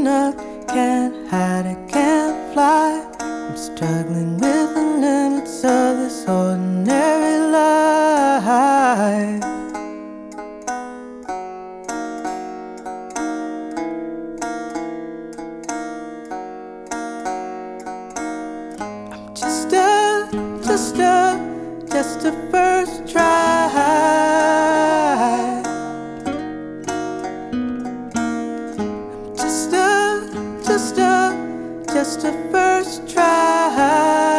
up, can't hide, I can't fly. I'm struggling with the limits of this ordinary life. I'm just a first try. Just a first try.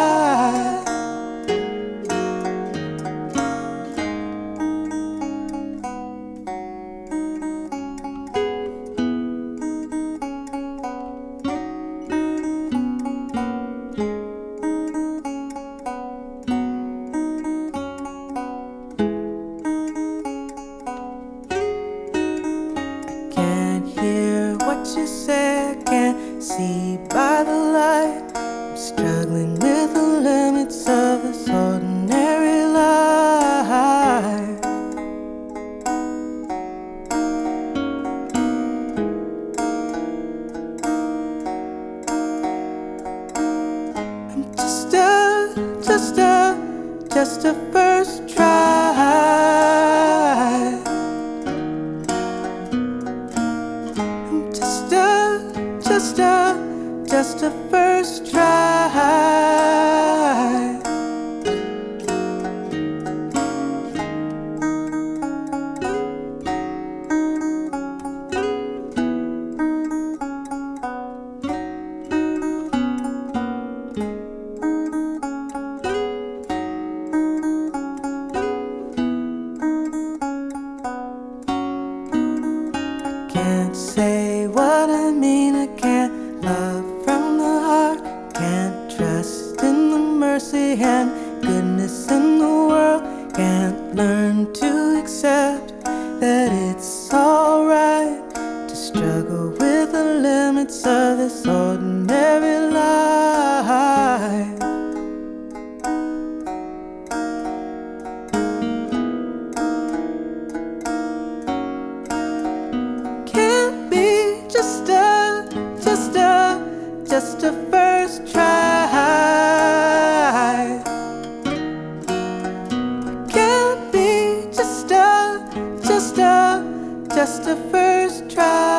I can't hear what you say, I can't see by the light. I'm struggling with the limits of this ordinary life. I'm just a first try. I'm just a first try. Can't say what I mean, I can't love from the heart, can't trust in the mercy and goodness in the world, can't learn to accept that it's alright to struggle with the limits of this ordinary life. Just a first try. Can't be just a first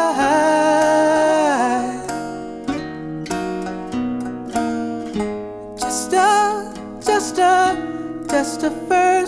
try. Just a first